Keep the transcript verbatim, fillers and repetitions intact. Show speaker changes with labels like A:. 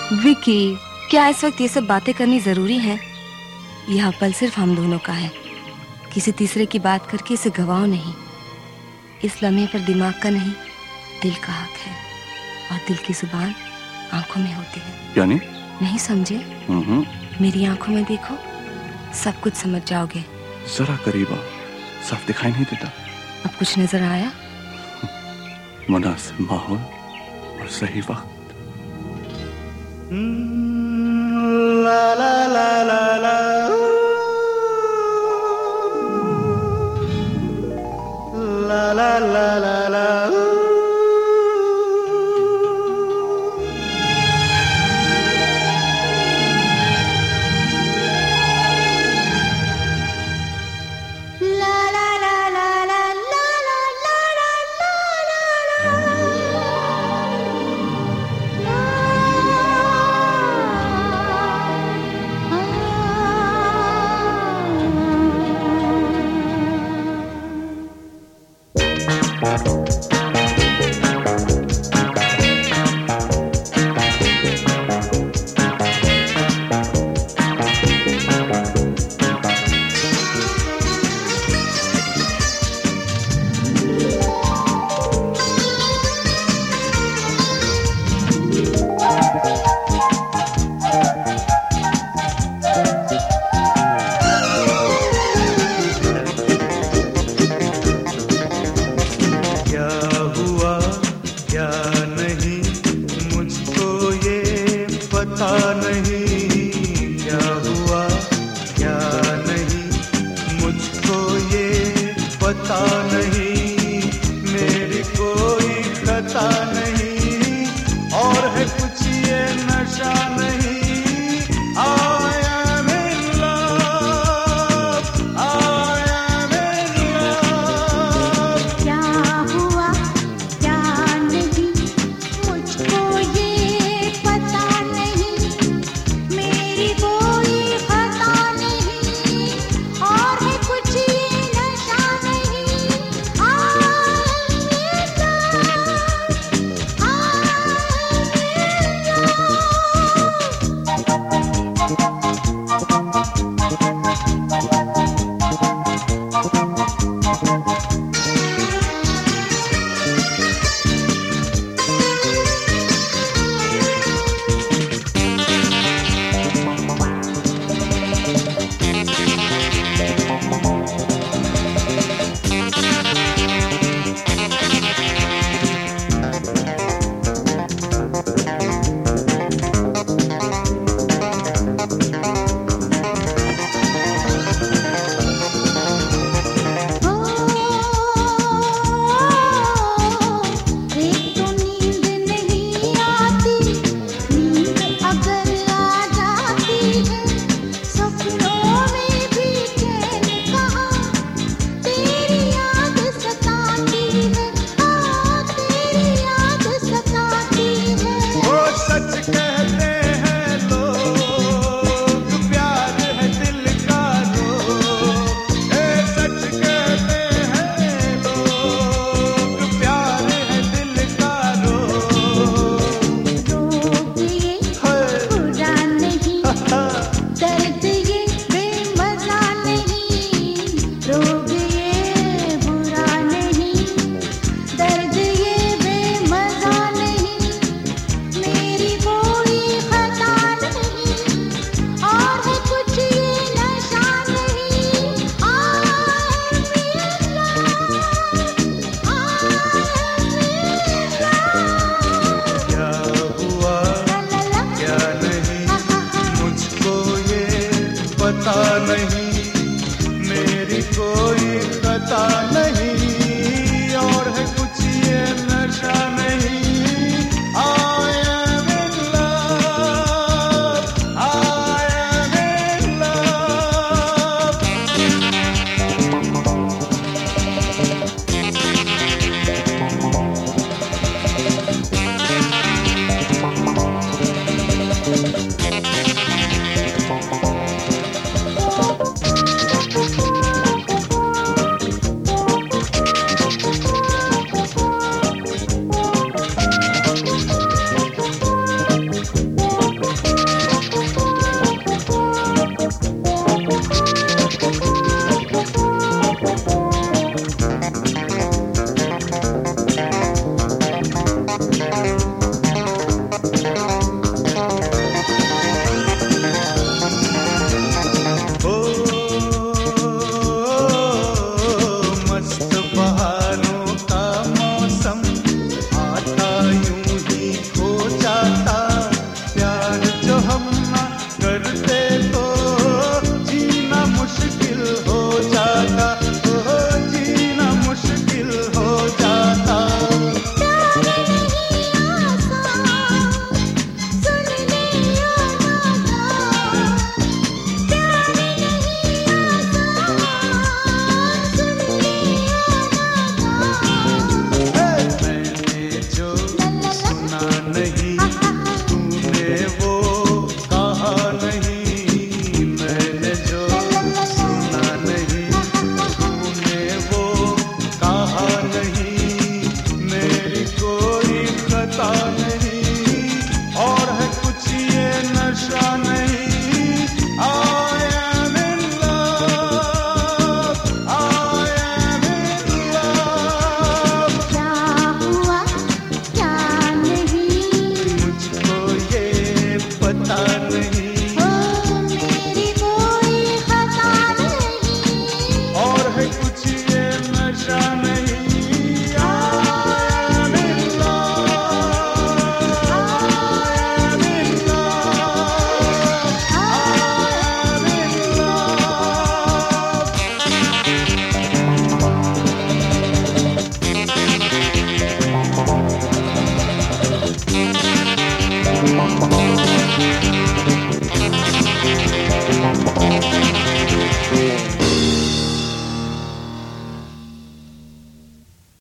A: विकी, क्या इस वक्त ये सब बातें करनी जरूरी है? यह पल सिर्फ हम दोनों का है। किसी तीसरे की बात करके इसे गवाओ नहीं। इस लम्हे पर दिमाग का नहीं, दिल का हक है। और दिल की जुबान आंखों में होती है।
B: यानी?
A: नहीं समझे? मेरी आंखों में देखो, सब कुछ समझ जाओगे।
B: जरा करीब आओ, साफ दिखाई नहीं देता।
A: अब कुछ नजर आया?
B: मुनासिब माहौल और सही वक्त।
C: ला ला ला ला ला ला ला ला ला ला la